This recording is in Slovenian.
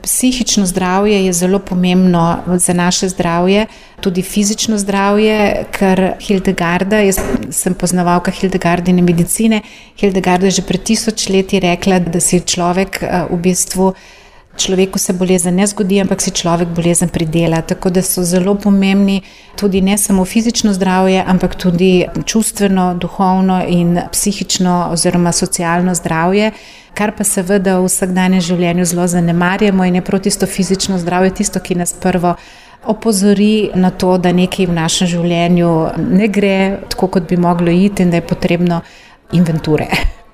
Psihično zdravje je zelo pomembno za naše zdravje, tudi fizično zdravje, ker Hildegarda, jaz sem poznavalka Hildegardine medicine, Hildegarda je že pred 1000 leti rekla, da si človek v bistvu, človeku se bolezen ne zgodi, ampak si človek bolezen pridela, tako da so zelo pomembni tudi ne samo fizično zdravje, ampak tudi čustveno, duhovno in psihično oziroma socialno zdravje, kar pa seveda v vsakdanjem življenju zelo zanemarjamo in je prav tisto fizično zdravje tisto, ki nas prvo opozori na to, da nekaj v našem življenju ne gre tako, kot bi moglo iti in da je potrebno inventure.